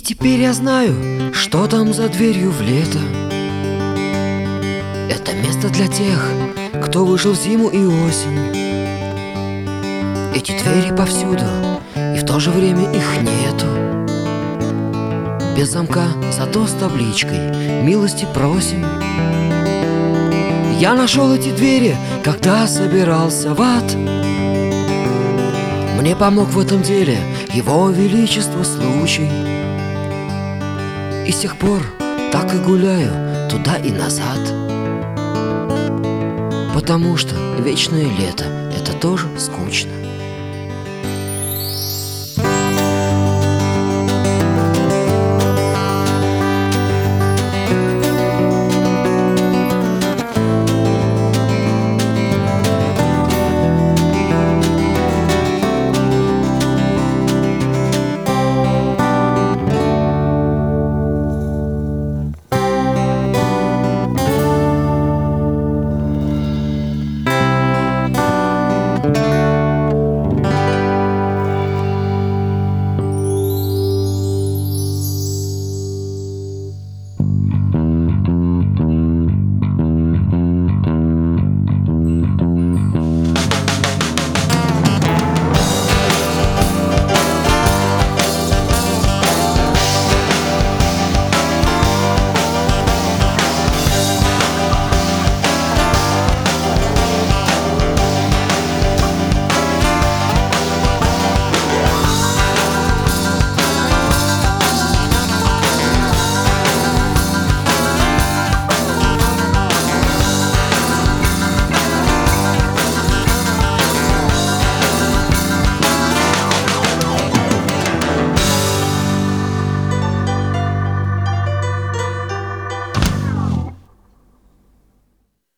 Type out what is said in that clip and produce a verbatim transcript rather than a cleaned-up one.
теперь я знаю, что там за дверью в лето. Это место для тех, кто вышел в зиму и осень. Эти двери повсюду, и в то же время их нету. Без замка, зато с табличкой «Милости просим». Я нашел эти двери, когда собирался в ад. Мне помог в этом деле Его Величество случай. И с тех пор так и гуляю туда и назад, потому что вечное лето — это тоже скучно.